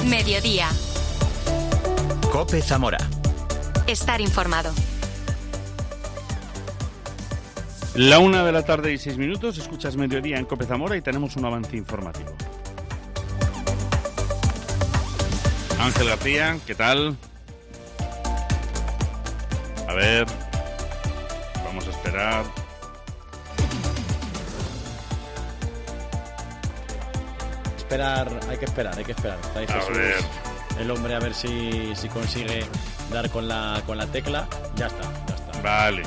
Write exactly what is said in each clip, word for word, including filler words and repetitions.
Mediodía. COPE Zamora. Estar informado. La una de la tarde y seis minutos, escuchas Mediodía en COPE Zamora y tenemos un avance informativo. Ángel García, ¿qué tal? A ver, vamos a esperar. Esperar, hay que esperar, hay que esperar. Está ahí Jesús, a ver. El hombre, a ver si, si consigue dar con la, con la tecla. Ya está, ya está. Vale.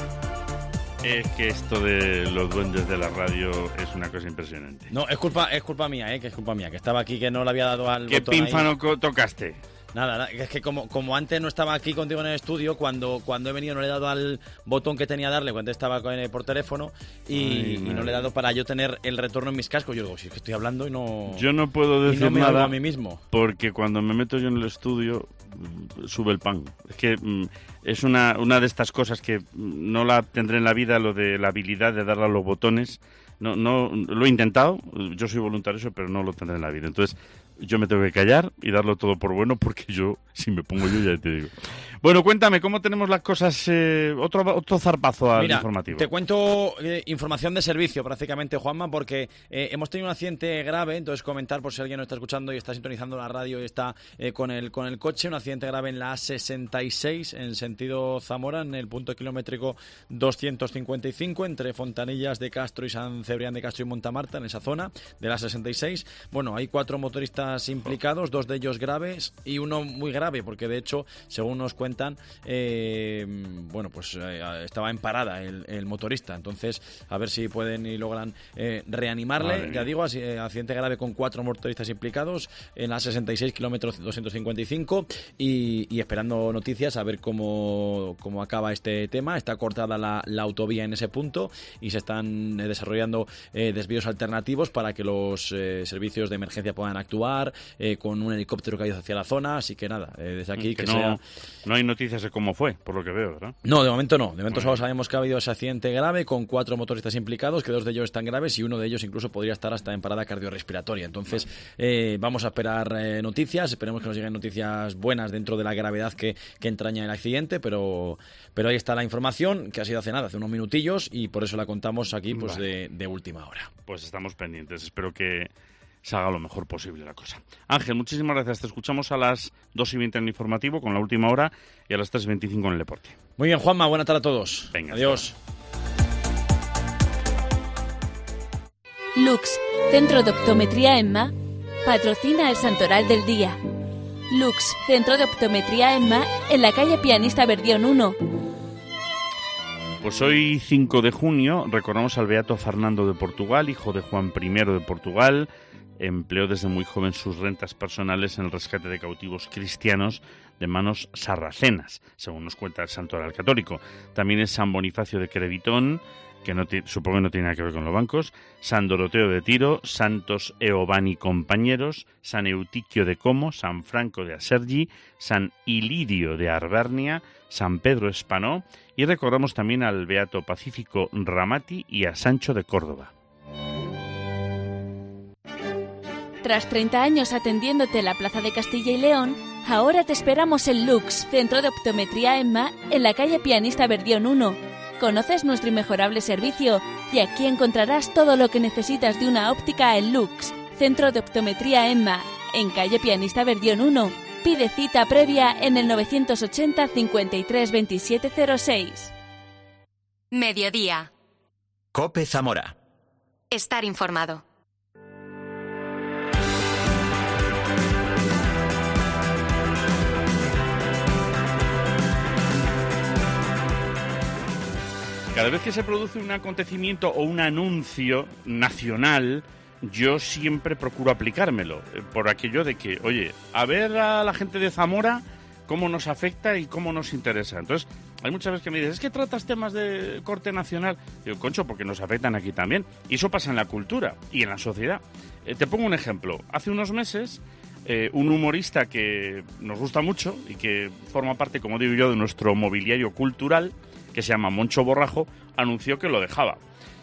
Es que esto de los duendes de la radio es una cosa impresionante. No, es culpa, es culpa mía, eh, que es culpa mía, que estaba aquí, que no le había dado al ¿Qué botón pínfano ahí. co- tocaste? Nada, nada, es que como, como antes no estaba aquí contigo en el estudio, cuando, cuando he venido no le he dado al botón que tenía que darle cuando estaba con, eh, por teléfono y, Ay, y no le he dado para yo tener el retorno en mis cascos. Yo digo, si es que estoy hablando y no... Yo no puedo y decir no me oigo nada a mí mismo. porque cuando me meto yo en el estudio mm, sube el pan. Es que mm, es una, una de estas cosas que mm, no la tendré en la vida, lo de la habilidad de darle a los botones. No, no, lo he intentado, yo soy voluntario, pero no lo tendré en la vida. Entonces, yo me tengo que callar y darlo todo por bueno porque yo, si me pongo yo, ya te digo. Bueno, cuéntame, ¿cómo tenemos las cosas? Eh, otro, otro zarpazo al Mira, informativo. te cuento eh, información de servicio prácticamente, Juanma, porque eh, hemos tenido un accidente grave, entonces comentar por si alguien no está escuchando y está sintonizando la radio y está eh, con, el, con el coche, un accidente grave en la A sesenta y seis en sentido Zamora, en el punto kilométrico doscientos cincuenta y cinco, entre Fontanillas de Castro y San Cebrián de Castro y Montamarta, en esa zona de la sesenta y seis. Bueno, hay cuatro motoristas implicados, dos de ellos graves y uno muy grave, porque de hecho, según nos cuentan, eh, bueno, pues eh, estaba en parada el, el motorista, entonces a ver si pueden y logran eh, reanimarle. Vale. Ya digo, así, eh, accidente grave con cuatro motoristas implicados en la sesenta y seis kilómetros doscientos cincuenta y cinco y, y esperando noticias a ver cómo, cómo acaba este tema. Está cortada la, la autovía en ese punto y se están eh, desarrollando eh, desvíos alternativos para que los eh, servicios de emergencia puedan actuar eh, con un helicóptero que ha ido hacia la zona, así que nada, eh, desde aquí que que no, sea... no hay noticias de cómo fue, por lo que veo, ¿verdad? No, de momento no. De momento solo sabemos que ha habido ese accidente grave con cuatro motoristas implicados, que dos de ellos están graves y uno de ellos incluso podría estar hasta en parada cardiorrespiratoria. Entonces, eh, vamos a esperar eh, noticias. Esperemos que nos lleguen noticias buenas dentro de la gravedad que, que entraña el accidente, pero, pero ahí está la información, que ha sido hace nada, hace unos minutillos, y por eso la contamos aquí pues Vale. de, de última hora. Pues estamos pendientes. Espero que se haga lo mejor posible la cosa. Ángel, muchísimas gracias. Te escuchamos a las dos y veinte en el informativo con la última hora y a las tres y veinticinco en el deporte. Muy bien, Juanma, buena tarde a todos. Venga, adiós. Lux, Centro de Optometría EMMA, patrocina el Santoral del Día. Lux, Centro de Optometría EMMA, en la calle Pianista Verdión uno. Pues hoy, cinco de junio, recordamos al beato Fernando de Portugal, hijo de Juan primero de Portugal. Empleó desde muy joven sus rentas personales en el rescate de cautivos cristianos de manos sarracenas, según nos cuenta el Santoral Católico. También es San Bonifacio de Crevitón, que no t- supongo que no tiene nada que ver con los bancos, San Doroteo de Tiro, Santos Eovani compañeros, San Eutiquio de Como, San Franco de Asergi, San Ilidio de Arbernia, San Pedro Espanó, y recordamos también al beato Pacífico Ramati y a Sancho de Córdoba. Tras treinta años atendiéndote en la Plaza de Castilla y León, ahora te esperamos en Lux, Centro de Optometría EMMA, en la calle Pianista Verdión uno. Conoces nuestro inmejorable servicio y aquí encontrarás todo lo que necesitas de una óptica en Lux, Centro de Optometría EMMA, en calle Pianista Verdión uno. Pide cita previa en el novecientos ochenta cincuenta y tres veintisiete cero seis. Mediodía. COPE Zamora. Estar informado. Cada vez que se produce un acontecimiento o un anuncio nacional, yo siempre procuro aplicármelo, eh, por aquello de que, oye, a ver a la gente de Zamora cómo nos afecta y cómo nos interesa. Entonces, hay muchas veces que me dices, es que tratas temas de corte nacional. Digo, concho, porque nos afectan aquí también. Y eso pasa en la cultura y en la sociedad. Eh, te pongo un ejemplo. Hace unos meses, eh, un humorista que nos gusta mucho y que forma parte, como digo yo, de nuestro mobiliario cultural, que se llama Moncho Borrajo, anunció que lo dejaba.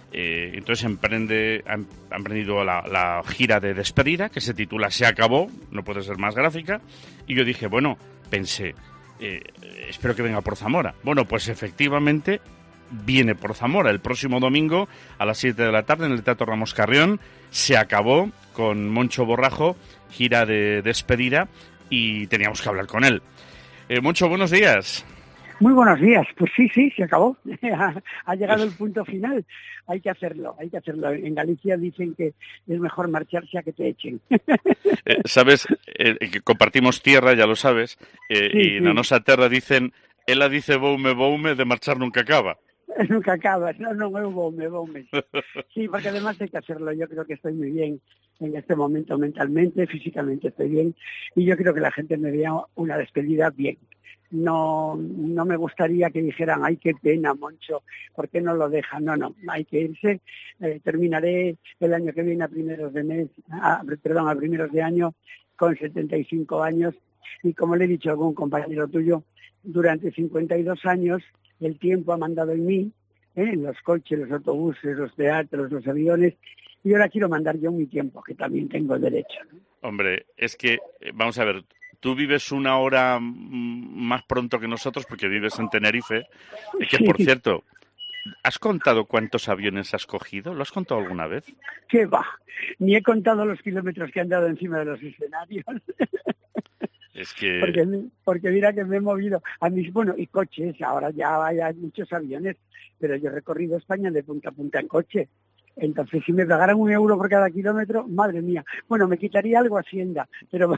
Eh, entonces emprende, ha, ha emprendido la, la gira de despedida, que se titula Se acabó, no puede ser más gráfica, y yo dije, bueno, pensé, eh, espero que venga por Zamora. Bueno, pues efectivamente viene por Zamora el próximo domingo a las siete de la tarde en el Teatro Ramos Carrión. Se acabó con Moncho Borrajo, gira de despedida, y teníamos que hablar con él. Eh, Moncho, buenos días. Muy buenos días. Pues sí, sí, se acabó. Ha llegado el punto final. Hay que hacerlo, hay que hacerlo. En Galicia dicen que es mejor marcharse a que te echen. Eh, sabes, eh, que compartimos tierra, ya lo sabes, eh, sí, y sí. na nosa terra dicen, ela dice boume, boume, de marchar nunca acaba. Nunca acabas, no, no, eu voume, voume. Sí, porque además hay que hacerlo. Yo creo que estoy muy bien en este momento mentalmente, físicamente estoy bien, y yo creo que la gente me vea una despedida bien. No, no me gustaría que dijeran, ay, qué pena, Moncho, ¿por qué no lo dejan? No, no, hay que irse. Eh, terminaré el año que viene a primeros de mes, a, perdón, a primeros de año, con setenta y cinco años, y como le he dicho a algún compañero tuyo, durante cincuenta y dos años el tiempo ha mandado en mí, ¿eh? En los coches, los autobuses, los teatros, los aviones, y ahora quiero mandar yo mi tiempo, que también tengo derecho, ¿no? Hombre, es que, vamos a ver, tú vives una hora más pronto que nosotros porque vives en Tenerife, que por cierto, ¿has contado cuántos aviones has cogido? ¿Lo has contado alguna vez? ¿Qué va? Ni he contado los kilómetros que he andado encima de los escenarios. Es que... Porque, porque mira que me he movido a mis, bueno, y coches, ahora ya hay muchos aviones, pero yo he recorrido España de punta a punta en coche. Entonces, si me pagaran un euro por cada kilómetro, madre mía. Bueno, me quitaría algo Hacienda, pero...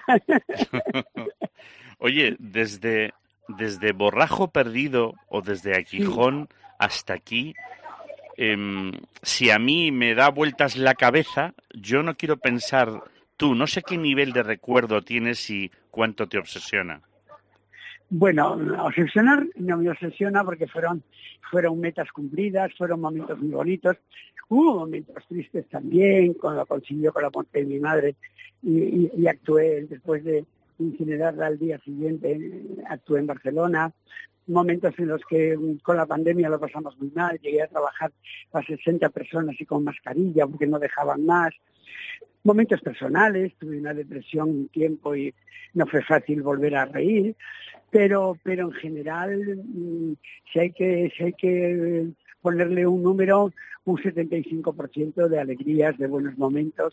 Oye, desde, desde Borrajo Perdido o desde Aquijón sí. hasta aquí, eh, si a mí me da vueltas la cabeza, yo no quiero pensar... Tú, no sé qué nivel de recuerdo tienes y cuánto te obsesiona. Bueno, obsesionar no me obsesiona porque fueron, fueron metas cumplidas, fueron momentos muy bonitos. Hubo momentos tristes también, cuando consiguió con la muerte de mi madre y, y, y actué después de incinerarla al día siguiente, actué en Barcelona. Momentos en los que con la pandemia lo pasamos muy mal, llegué a trabajar a sesenta personas y con mascarilla porque no dejaban más. Momentos personales, tuve una depresión un tiempo y no fue fácil volver a reír, pero pero en general, si hay que si hay que ponerle un número, un setenta y cinco por ciento de alegrías, de buenos momentos.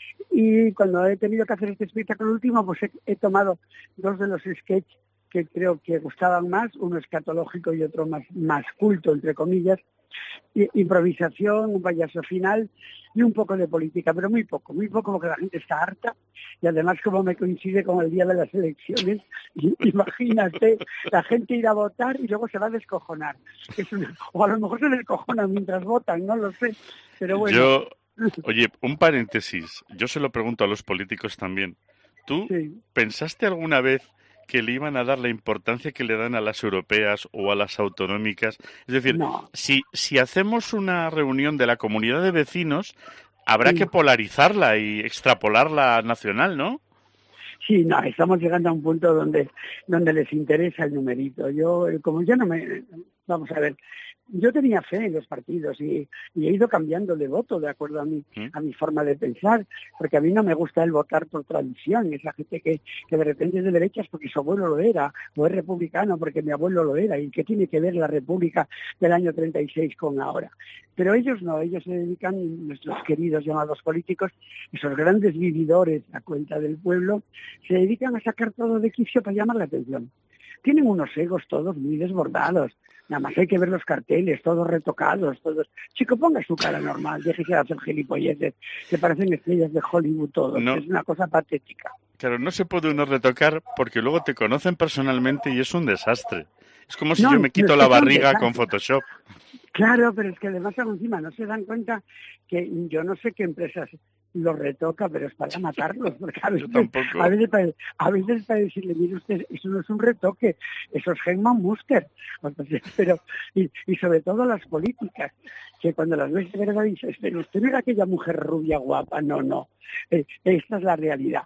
Y cuando he tenido que hacer este espectáculo último, pues he, he tomado dos de los sketches que creo que gustaban más, uno escatológico y otro más, más culto, entre comillas, I, improvisación, un payaso final y un poco de política, pero muy poco, muy poco porque la gente está harta y además como me coincide con el día de las elecciones, imagínate, la gente irá a votar y luego se va a descojonar. Es una, o a lo mejor se descojonan mientras votan, no lo sé, pero bueno. Yo, oye, un paréntesis, yo se lo pregunto a los políticos también. ¿Tú sí. pensaste alguna vez que le iban a dar la importancia que le dan a las europeas o a las autonómicas? Es decir, no. si, si hacemos una reunión de la comunidad de vecinos, habrá sí. que polarizarla y extrapolarla nacional, ¿no? Sí, no, estamos llegando a un punto donde donde les interesa el numerito. Yo, como ya no me... Vamos a ver, yo tenía fe en los partidos y, y he ido cambiando de voto de acuerdo a mi, ¿Mm? a mi forma de pensar, porque a mí no me gusta el votar por tradición, esa gente que, que de repente es de derechas porque su abuelo lo era, o es republicano porque mi abuelo lo era, y qué tiene que ver la República del año treinta y seis con ahora. Pero ellos no, ellos se dedican, nuestros queridos llamados políticos, esos grandes vividores a cuenta del pueblo, se dedican a sacar todo de quicio para llamar la atención. Tienen unos egos todos muy desbordados. Nada más hay que ver los carteles, todos retocados, todos... Chico, ponga su cara normal, déjese de hacer gilipolleces, que parecen estrellas de Hollywood todos, no, es una cosa patética. Claro, no se puede uno retocar porque luego te conocen personalmente y es un desastre. Es como si no, yo me quito la barriga con Photoshop. Claro, pero es que además encima no se dan cuenta que yo no sé qué empresas los retoca, pero es para matarlos, porque a veces, a veces, para, a veces para decirle, mire usted, eso no es un retoque, eso es Herman Muster. Entonces, pero, y, y sobre todo las políticas, que cuando las ves de verdad dices, pero usted no era aquella mujer rubia guapa, no, no, eh, esta es la realidad.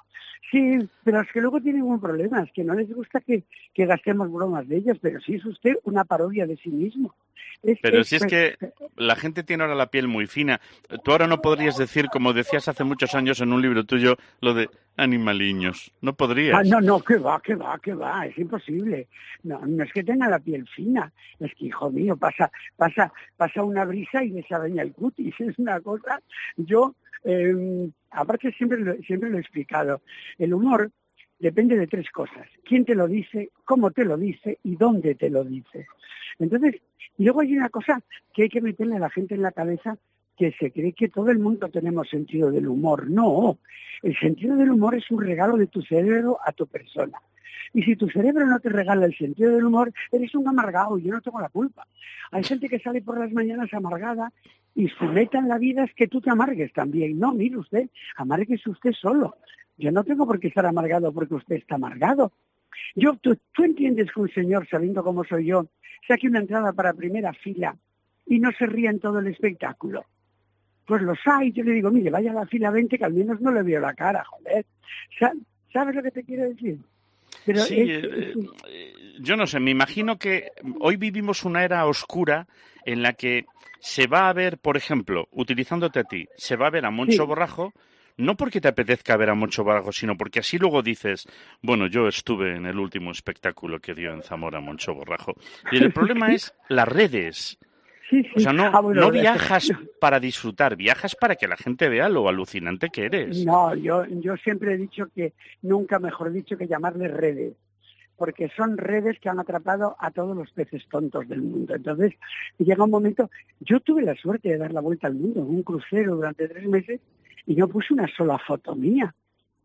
Sí, pero es que luego tienen un problema, es que no les gusta que, que gastemos bromas de ellos, pero sí es usted una parodia de sí mismo. Es, Pero es, si es que la gente tiene ahora la piel muy fina. Tú ahora no podrías decir, como decías hace muchos años en un libro tuyo, lo de animaliños. No podrías. Ah, no, no, que va, que va, que va, es imposible. No, no es que tenga la piel fina, es que, hijo mío, pasa, pasa, pasa una brisa y les araña el cutis, es una cosa. Yo, eh, aparte siempre lo, siempre lo he explicado, el humor depende de tres cosas: quién te lo dice, cómo te lo dice y dónde te lo dice. Entonces, y luego hay una cosa que hay que meterle a la gente en la cabeza, que se cree que todo el mundo tenemos sentido del humor. No, el sentido del humor es un regalo de tu cerebro a tu persona. Y si tu cerebro no te regala el sentido del humor, eres un amargado, y yo no tengo la culpa. Hay gente que sale por las mañanas amargada y su meta en la vida es que tú te amargues también. No, mire usted, amárguese usted solo. Yo no tengo por qué estar amargado porque usted está amargado. Yo, tú, tú entiendes que un señor, sabiendo cómo soy yo, saque una entrada para primera fila y no se ría en todo el espectáculo. Pues los hay, yo le digo, mire, vaya a la fila veinte, que al menos no le veo la cara, joder. ¿Sabes lo que te quiero decir? Pero sí, es, eh, es... eh, yo no sé, me imagino que hoy vivimos una era oscura en la que se va a ver, por ejemplo, utilizándote a ti, se va a ver a Moncho Sí. Borrajo, no porque te apetezca ver a Moncho Borrajo, sino porque así luego dices, bueno, yo estuve en el último espectáculo que dio en Zamora Moncho Borrajo. Y el problema es las redes. Sí, sí. O sea, no, Ah, bueno, no es- viajas para disfrutar, viajas para que la gente vea lo alucinante que eres. No, yo, yo siempre he dicho que, nunca mejor dicho que llamarles redes, porque son redes que han atrapado a todos los peces tontos del mundo. Entonces, llega un momento, yo tuve la suerte de dar la vuelta al mundo en un crucero durante tres meses y no puse una sola foto mía.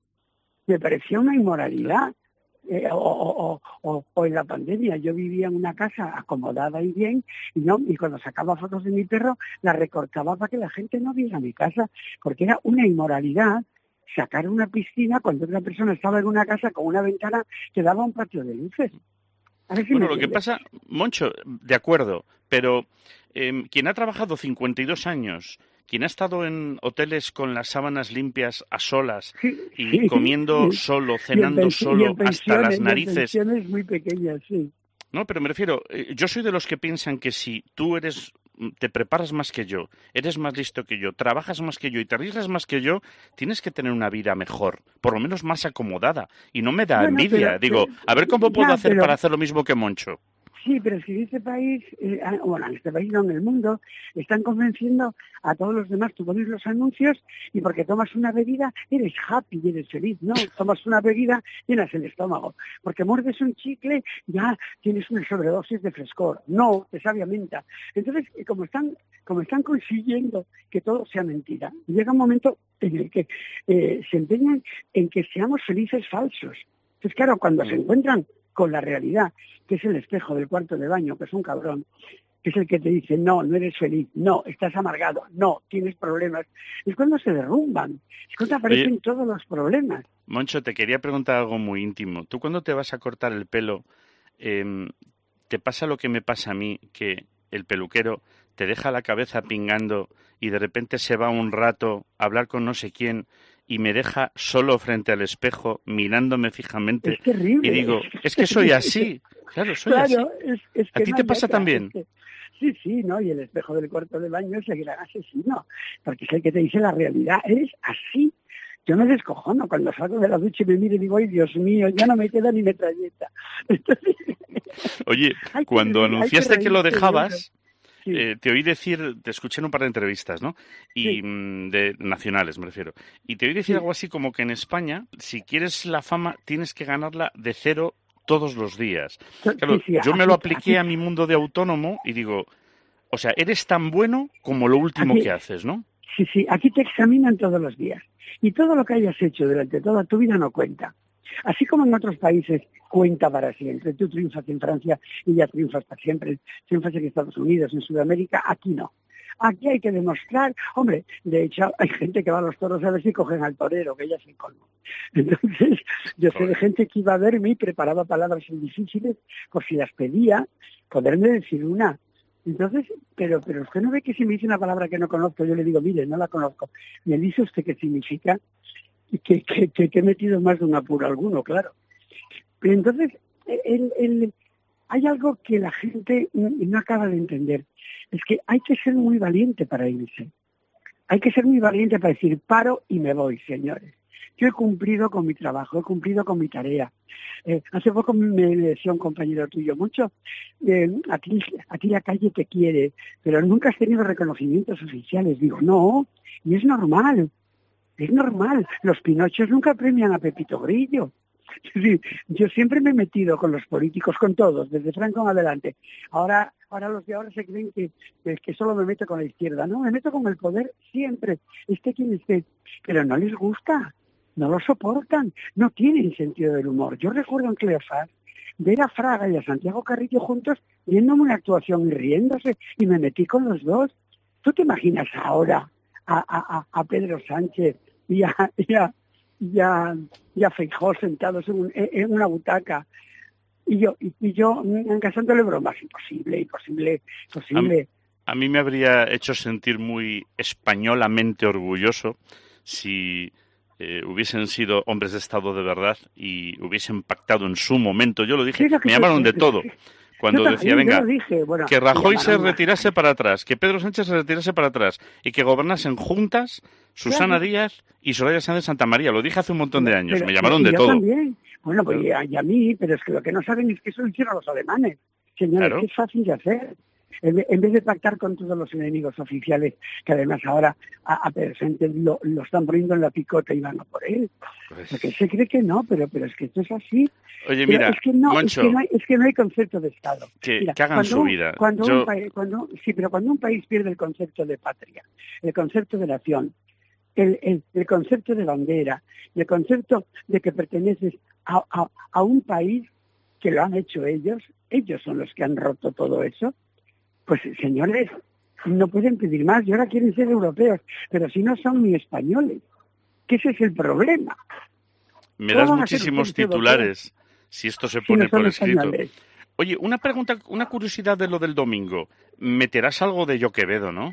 Me parecía una inmoralidad. Eh, o, o, o, o, o en la pandemia, yo vivía en una casa acomodada y bien, y no, y cuando sacaba fotos de mi perro, las recortaba para que la gente no viera mi casa, porque era una inmoralidad sacar una piscina cuando otra persona estaba en una casa con una ventana que daba un patio de luces. A ver si Bueno, me lo que entiendes. pasa, Moncho, de acuerdo, pero eh, quien ha trabajado cincuenta y dos años, quien ha estado en hoteles con las sábanas limpias a solas Sí, y sí, comiendo sí. solo, Y en, cenando pensi- y solo en hasta pensiones, las y en narices, pensiones muy pequeñas, sí. no, pero me refiero, eh, yo soy de los que piensan que si tú eres, mm, te preparas más que yo, eres más listo que yo, trabajas más que yo y te arriesgas más que yo, tienes que tener una vida mejor, por lo menos más acomodada. Y no me da Bueno, envidia. pero, Digo, pero- a ver cómo puedo ya, hacer pero para hacer lo mismo que Moncho. sí, pero es que en este país, eh, ah, bueno, en este país no, en el mundo, están convenciendo a todos los demás. Tú pones los anuncios y porque tomas una bebida eres happy y eres feliz. No, tomas una bebida, llenas el estómago. Porque muerdes un chicle, ya tienes una sobredosis de frescor. No, te sabe a menta. Entonces, eh, como están, como están consiguiendo que todo sea mentira, llega un momento en el que eh, se empeñan en que seamos felices falsos. Entonces, claro, cuando se encuentran con la realidad, que es el espejo del cuarto de baño, que es un cabrón, que es el que te dice, no, no eres feliz, no, estás amargado, no, tienes problemas, es cuando se derrumban, es cuando aparecen Oye, todos los problemas. Moncho, te quería preguntar algo muy íntimo. ¿Tú cuando te vas a cortar el pelo, em, te pasa lo que me pasa a mí, que el peluquero te deja la cabeza pingando y de repente se va un rato a hablar con no sé quién y me deja solo frente al espejo mirándome fijamente Es terrible. y digo, es que soy así, claro, soy así. Claro, es, es ¿A que ti no te hay pasa otra, también? es que- sí, sí, ¿no? Y el espejo del cuarto de baño es el gran asesino, porque es el que te dice la realidad, eres así. Yo me descojono cuando salgo de la ducha y me miro y digo, ay, Dios mío, ya no me queda ni metralleta. Entonces, Oye, hay que cuando reír- hay anunciaste que lo reírse de dejabas, Sí. eh, te oí decir, te escuché en un par de entrevistas, ¿no? Y Sí. mm, de nacionales, me refiero. Y te oí decir Sí. algo así como que en España, si quieres la fama, tienes que ganarla de cero todos los días. So- Claro, sí, sí, yo me aquí- lo apliqué aquí- a mi mundo de autónomo y digo, o sea, eres tan bueno como lo último Aquí- que haces, ¿no? Sí, sí, aquí te examinan todos los días. Y todo lo que hayas hecho durante toda tu vida no cuenta. Así como en otros países cuenta para siempre. Tú triunfas en Francia y ya triunfas para siempre. Triunfas en Estados Unidos, en Sudamérica, aquí no. Aquí hay que demostrar, hombre, de hecho hay gente que va a los toros a ver si cogen al torero, que ya es el colmo. Entonces, yo sé de gente que iba a verme y preparaba palabras difíciles por si las pedía, poderme decir una. Entonces, pero pero usted no ve que si me dice una palabra que no conozco, yo le digo, mire, no la conozco. ¿Me dice usted qué significa? que, que, que, que he metido más de un apuro alguno, claro. Pero entonces, el, el, hay algo que la gente no acaba de entender. Es que hay que ser muy valiente para irse. Hay que ser muy valiente para decir, paro y me voy, señores. Yo he cumplido con mi trabajo, he cumplido con mi tarea. Eh, hace poco me decía un compañero tuyo, mucho, eh, a, ti, a ti la calle te quiere, pero nunca has tenido reconocimientos oficiales. Digo, no, y es normal, es normal. Los Pinochos nunca premian a Pepito Grillo. Sí, yo siempre me he metido con los políticos, con todos, desde Franco en adelante. Ahora, ahora los de ahora se creen que, que, que solo me meto con la izquierda. No, me meto con el poder siempre, esté quien esté. Pero no les gusta, no lo soportan, no tienen sentido del humor. Yo recuerdo en Cleofás ver a Fraga y a Santiago Carrillo juntos viéndome una actuación y riéndose, y me metí con los dos. ¿Tú te imaginas ahora a, a, a Pedro Sánchez y a... Y a ya ya Feijóo sentados en, un, en una butaca y yo y, y yo encasándole bromas? Imposible, imposible, imposible. A, a mí me habría hecho sentir muy españolamente orgulloso si eh, hubiesen sido hombres de Estado de verdad y hubiesen pactado en su momento. Yo lo dije, sí, me llamaron de todo. Cuando yo decía, también, venga, dije, bueno, que Rajoy se retirase para atrás, que Pedro Sánchez se retirase para atrás y que gobernasen juntas Susana claro. Díaz y Soraya Sáenz de Santa María. Lo dije hace un montón de años, pero, me llamaron de yo todo. También. Bueno, pues y a, y a mí, pero es que lo que no saben es que eso lo hicieron los alemanes. Señores, claro. Que es fácil de hacer. En, en vez de pactar con todos los enemigos oficiales, que además ahora a, a Pedro Sánchez lo, lo están poniendo en la picota y van a por él. Pues... Porque se cree que no, pero pero es que esto es así. Oye, pero mira, es que, no, Moncho, es, que no hay, es que no hay concepto de Estado. Que, mira, que hagan cuando, su vida. Cuando Yo... un país, cuando, sí, pero cuando un país pierde el concepto de patria, el concepto de nación, el, el, el concepto de bandera, el concepto de que perteneces a, a, a un país que lo han hecho ellos, ellos son los que han roto todo eso. Pues, señores, no pueden pedir más y ahora quieren ser europeos, pero si no son ni españoles, que ese es el problema. Me das muchísimos titulares si esto se pone si no por escrito. Españoles. Oye, una pregunta, una curiosidad de lo del domingo. Meterás algo de Yo Quevedo, ¿no?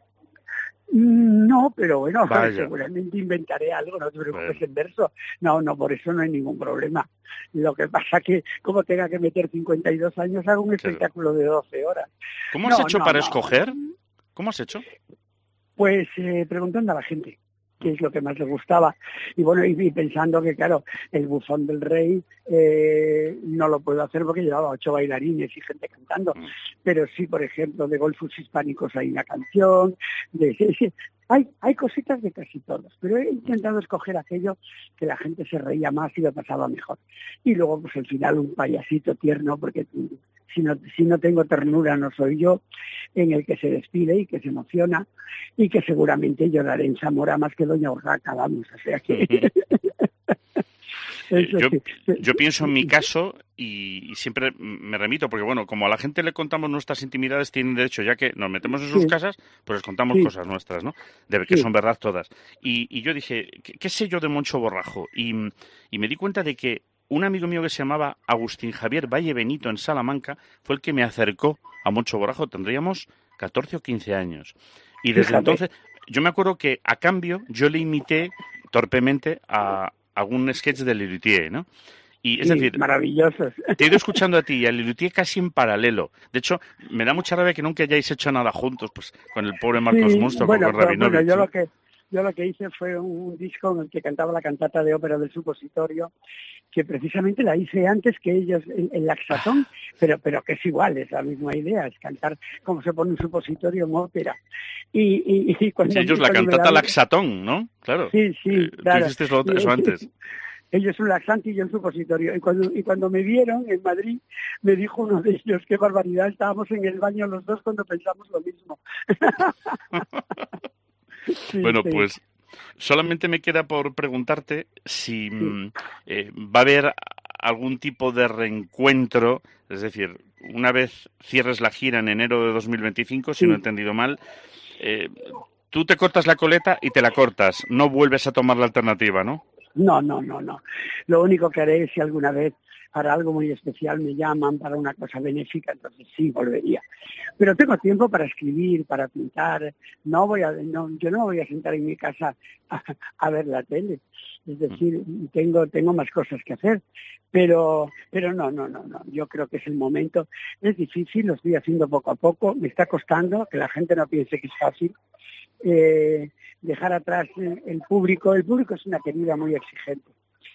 No, pero bueno, Vaya. seguramente inventaré algo, no te preocupes, bueno. en verso. No, no, por eso no hay ningún problema. Lo que pasa que, como tenga que meter cincuenta y dos años, hago un claro. espectáculo de doce horas. ¿Cómo has no, hecho no, para no. escoger? ¿Cómo has hecho? Pues eh, preguntando a la gente qué es lo que más le gustaba. Y bueno, y, y pensando que, claro, el bufón del rey eh, no lo puedo hacer porque llevaba ocho bailarines y gente cantando. Mm. Pero sí, por ejemplo, de golfos hispánicos hay una canción. De, sí, sí, hay, hay cositas de casi todos. Pero he intentado escoger aquello que la gente se reía más y lo pasaba mejor. Y luego, pues al final, un payasito tierno, porque si no, si no tengo ternura no soy yo, en el que se despide y que se emociona y que seguramente lloraré en Zamora más que Doña Urraca, vamos, o sea que... Eso, yo, sí. yo pienso en mi caso y, y siempre me remito, porque bueno, como a la gente le contamos nuestras intimidades, tienen derecho, ya que nos metemos en sus sí. casas, pues les contamos sí. cosas nuestras, ¿no? De que sí. son verdad todas. Y, y yo dije, ¿qué, ¿qué sé yo de Moncho Borrajo? Y, y me di cuenta de que un amigo mío que se llamaba Agustín Javier Valle Benito en Salamanca fue el que me acercó a Moncho Borrajo. Tendríamos catorce o quince años. Y desde Fíjate. entonces, yo me acuerdo que a cambio yo le imité torpemente a algún sketch de Lelutier, ¿no? Y es sí, decir, maravillosos. Te he ido escuchando a ti y a Lelutier casi en paralelo. De hecho, me da mucha rabia que nunca hayáis hecho nada juntos, pues con el pobre Marcos sí, Munsto, bueno, con Rabinovich. Bueno, yo lo que yo lo que hice fue un disco en el que cantaba la cantata de ópera del Supositorio, que precisamente la hice antes que ellos en, en Laxatón, pero pero que es igual, es la misma idea, es cantar como se pone un supositorio en ópera. Y, y, y cuando sí, ellos la cantata daban... Laxatón, ¿no? Claro. Sí, sí, eh, claro. Tú hiciste lo, eso antes. Ellos un laxante y yo un supositorio. Y cuando, y cuando me vieron en Madrid, me dijo uno de ellos, qué barbaridad, estábamos en el baño los dos cuando pensamos lo mismo. Sí, bueno, sí. pues solamente me queda por preguntarte si sí. eh, va a haber algún tipo de reencuentro, es decir, una vez cierres la gira en enero de dos mil veinticinco, si sí. no he entendido mal, eh, tú te cortas la coleta y te la cortas, no vuelves a tomar la alternativa, ¿no? No, no, no, no. Lo único que haré es si alguna vez para algo muy especial me llaman, para una cosa benéfica, entonces sí, volvería. Pero tengo tiempo para escribir, para pintar. No voy a, no, yo no voy a sentar en mi casa a, a ver la tele. Es decir, tengo tengo más cosas que hacer, pero pero no, no, no, no. Yo creo que es el momento. Es difícil, lo estoy haciendo poco a poco. Me está costando que la gente no piense que es fácil. Eh, dejar atrás el público. El público es una querida muy exigente.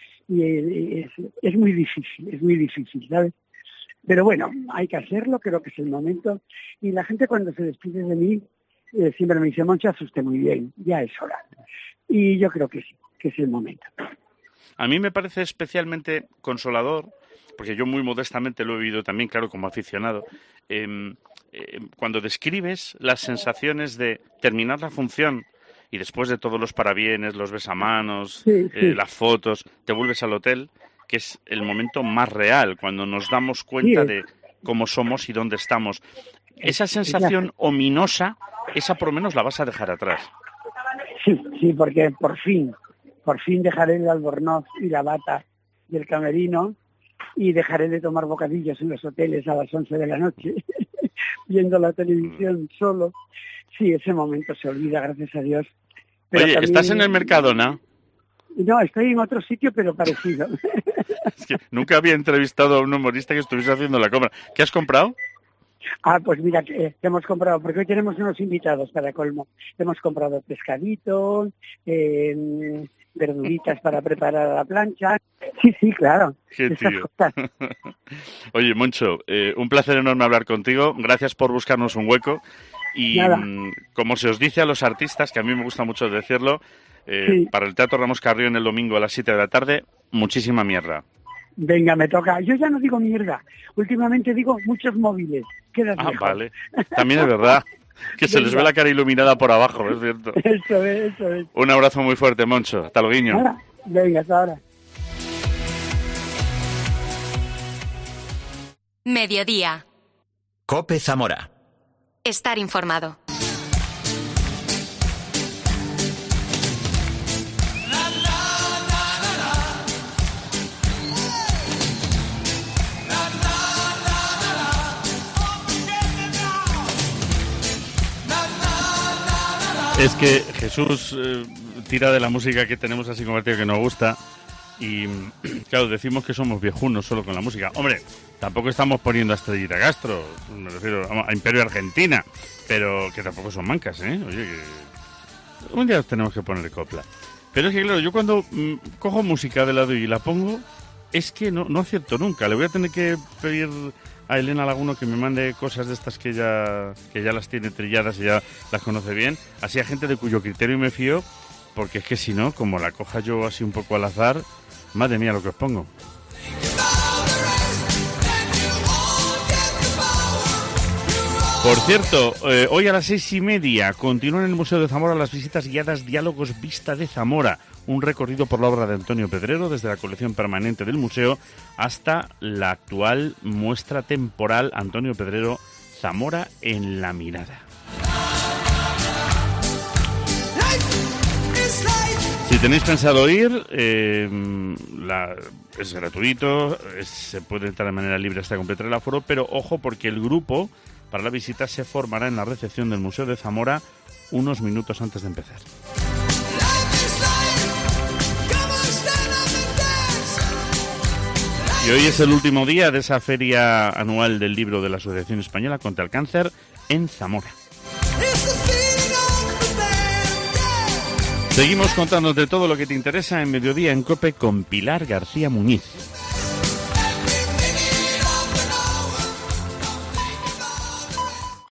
Y es, es muy difícil, es muy difícil, ¿sabes? Pero bueno, hay que hacerlo, creo que es el momento. Y la gente cuando se despide de mí, eh, siempre me dice, Moncho, hace usted muy bien, ya es hora. Y yo creo que sí, que es el momento. A mí me parece especialmente consolador, porque yo muy modestamente lo he vivido también, claro, como aficionado, eh, eh, cuando describes las sensaciones de terminar la función y después de todos los parabienes, los besamanos, sí, sí. Eh, las fotos, te vuelves al hotel, que es el momento más real, cuando nos damos cuenta sí, de cómo somos y dónde estamos. Esa sensación ominosa, esa por lo menos la vas a dejar atrás. Sí, sí, porque por fin, por fin dejaré el albornoz y la bata y el camerino y dejaré de tomar bocadillos en los hoteles a las once de la noche, viendo la televisión solo. Sí, ese momento se olvida, gracias a Dios. Pero Oye, también... ¿estás en el Mercadona? No, estoy en otro sitio, pero parecido. Es que nunca había entrevistado a un humorista que estuviese haciendo la compra. ¿Qué has comprado? Ah, pues mira, que hemos comprado, porque hoy tenemos unos invitados para colmo. Hemos comprado pescadito, eh, verduritas para preparar a la plancha. Sí, sí, claro. Qué tío. Oye, Moncho, eh, un placer enorme hablar contigo. Gracias por buscarnos un hueco. Y Nada. como se os dice a los artistas, que a mí me gusta mucho decirlo, eh, sí. para el Teatro Ramos Carrión el domingo a las siete de la tarde, muchísima mierda. Venga, me toca. Yo ya no digo mierda. Últimamente digo muchos móviles. Quedas ah, mejor. Vale. También es verdad que se Venga. les ve la cara iluminada por abajo, es cierto. Eso es, eso es. Un abrazo muy fuerte, Moncho. Hasta luego, guiño. Ahora. Venga, hasta ahora. Mediodía. COPE Zamora. Estar informado. Es que Jesús eh, tira de la música que tenemos así convertida que nos gusta y, claro, decimos que somos viejunos solo con la música. Hombre, tampoco estamos poniendo a Estrellita Castro, me refiero a Imperio Argentina, pero que tampoco son mancas, ¿eh? Oye, que un día tenemos que poner copla. Pero es que, claro, yo cuando mm, cojo música de lado y la pongo, es que no, no acierto nunca. Le voy a tener que pedir a Elena Laguno que me mande cosas de estas que ya que ya las tiene trilladas y ya las conoce bien, así a gente de cuyo criterio me fío, porque es que si no, como la coja yo así un poco al azar, madre mía lo que os pongo. Por cierto, eh, hoy a las seis y media continúan en el Museo de Zamora las visitas guiadas Diálogos Vista de Zamora, un recorrido por la obra de Antonio Pedrero desde la colección permanente del museo hasta la actual muestra temporal Antonio Pedrero Zamora en la mirada. Si tenéis pensado ir, eh, la, es gratuito, es, se puede entrar de manera libre hasta completar el aforo, pero ojo porque el grupo para la visita se formará en la recepción del Museo de Zamora unos minutos antes de empezar. Y hoy es el último día de esa feria anual del libro de la Asociación Española contra el Cáncer en Zamora. Seguimos contándote todo lo que te interesa en Mediodía en COPE con Pilar García Muñiz.